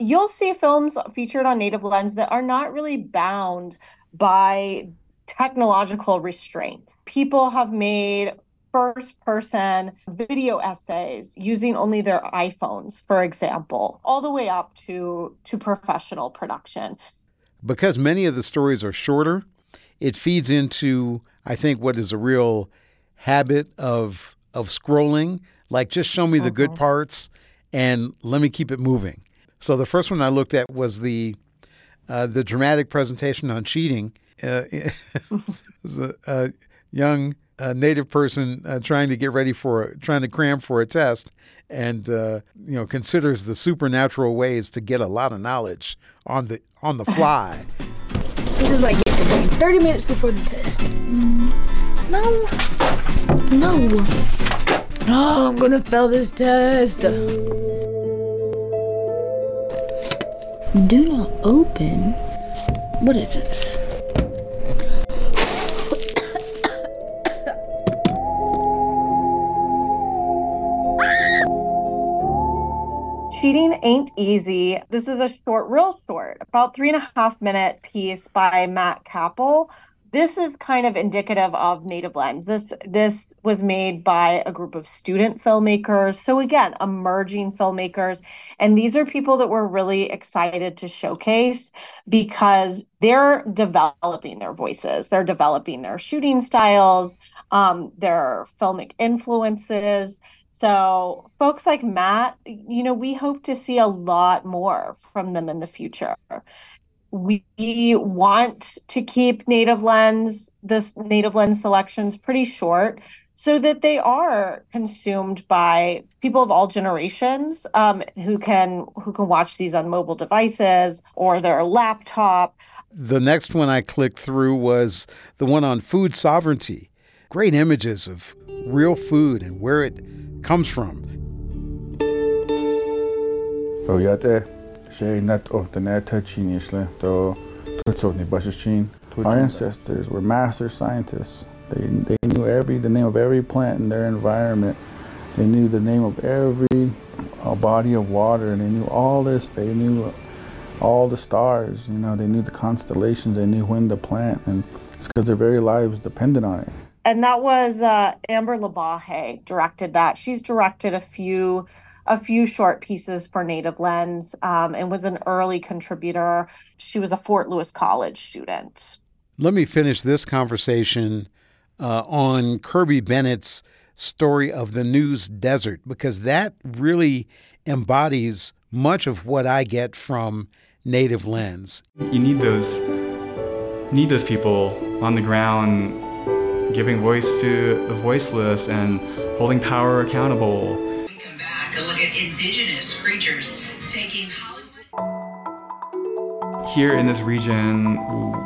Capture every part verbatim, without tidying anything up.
you'll see films featured on Native Lens that are not really bound by technological restraints. People have made first person video essays using only their iPhones, for example, all the way up to, to professional production. Because many of the stories are shorter, it feeds into, I think, what is a real habit of of scrolling. Like, just show me the good Mhm. parts and let me keep it moving. So the first one I looked at was the uh, the dramatic presentation on cheating. Uh, it's a, a young uh, native person uh, trying to get ready for trying to cram for a test, and uh, you know considers the supernatural ways to get a lot of knowledge on the on the fly. This is what I get for waiting thirty minutes before the test. No. No. No, I'm gonna fail this test. Do not open. What is this? Cheating Ain't Easy. This is a short, real short, about three and a half minute piece by Matt Capel. This is kind of indicative of Native Lens. This this was made by a group of student filmmakers. So again, emerging filmmakers. And these are people that we're really excited to showcase because they're developing their voices. They're developing their shooting styles, um, their filmic influences. So folks like Matt, you know, we hope to see a lot more from them in the future. We want to keep Native Lens, this Native Lens selections pretty short so that they are consumed by people of all generations um, who can who can watch these on mobile devices or their laptop. The next one I clicked through was the one on food sovereignty. Great images of real food and where it comes from. Our ancestors were master scientists. They, they knew every the name of every plant in their environment. They knew the name of every uh, body of water, and they knew all this. They knew all the stars. You know, they knew the constellations. They knew when to plant, and it's because their very lives depended on it. And that was uh, Amber Labahe directed that. She's directed a few a few short pieces for Native Lens um, and was an early contributor. She was a Fort Lewis College student. Let me finish this conversation uh, on Kirby Bennett's story of the News Desert, because that really embodies much of what I get from Native Lens. You need those need those people on the ground giving voice to the voiceless and holding power accountable. We come back and look at indigenous creatures taking Hollywood. Here in this region,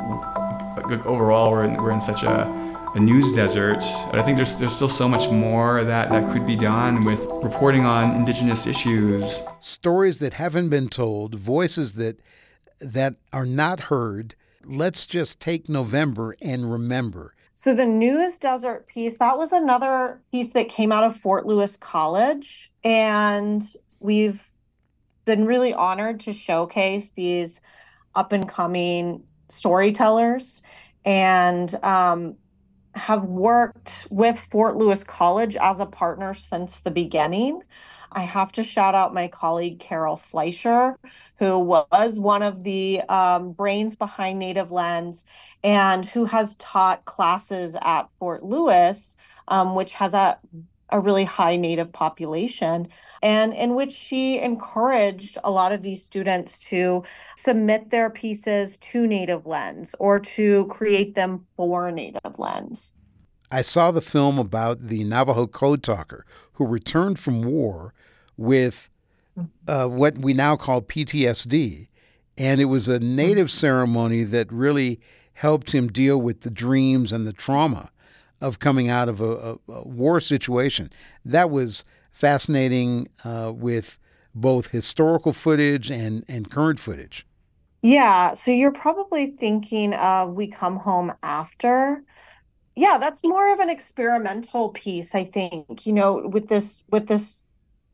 overall, we're in, we're in such a, a news desert. But I think there's there's still so much more that, that could be done with reporting on indigenous issues. Stories that haven't been told, voices that that are not heard. Let's just take November and remember. So the News Desert piece, that was another piece that came out of Fort Lewis College. And we've been really honored to showcase these up and coming storytellers and um, have worked with Fort Lewis College as a partner since the beginning. I have to shout out my colleague, Carol Fleischer, who was one of the um, brains behind Native Lens and who has taught classes at Fort Lewis, um, which has a, a really high Native population, and in which she encouraged a lot of these students to submit their pieces to Native Lens or to create them for Native Lens. I saw the film about the Navajo code talker who returned from war with uh, what we now call P T S D. And it was a native ceremony that really helped him deal with the dreams and the trauma of coming out of a, a, a war situation. That was fascinating uh, with both historical footage and, and current footage. Yeah, so you're probably thinking of We Come Home After. Yeah, that's more of an experimental piece, I think, you know, with this with this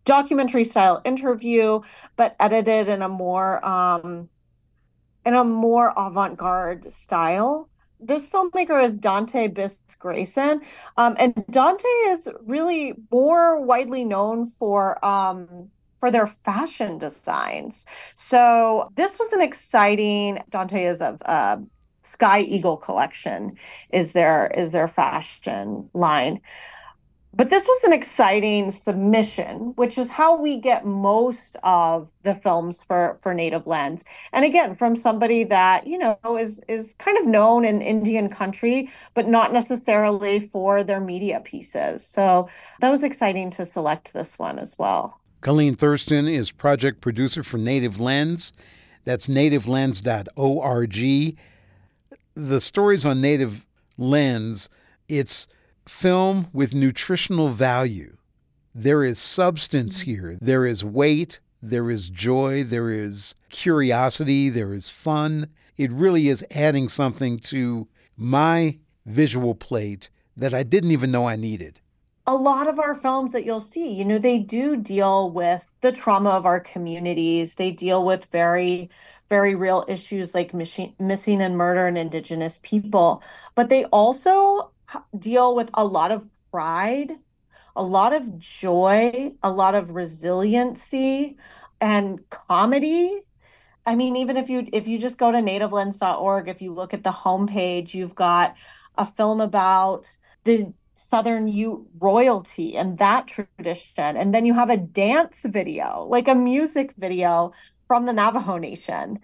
documentary style interview, but edited in a more um, in a more avant-garde style. This filmmaker is Dante Bis Grayson, um, and Dante is really more widely known for um, for their fashion designs. So this was an exciting. Dante is of uh, Sky Eagle collection is their is their fashion line. But this was an exciting submission, which is how we get most of the films for for Native Lens. And again, from somebody that, you know, is is kind of known in Indian country, but not necessarily for their media pieces. So that was exciting to select this one as well. Colleen Thurston is project producer for Native Lens. That's native lens dot org. The stories on Native Lens, it's film with nutritional value. There is substance here. There is weight. There is joy. There is curiosity. There is fun. It really is adding something to my visual plate that I didn't even know I needed. A lot of our films that you'll see, you know, they do deal with the trauma of our communities. They deal with very, very real issues like missing, missing and murder and Indigenous people. But they also deal with a lot of pride, a lot of joy, a lot of resiliency and comedy. I mean, even if you if you just go to native lens dot org, if you look at the homepage, you've got a film about the Southern Ute royalty and that tradition. And then you have a dance video, like a music video from the Navajo Nation.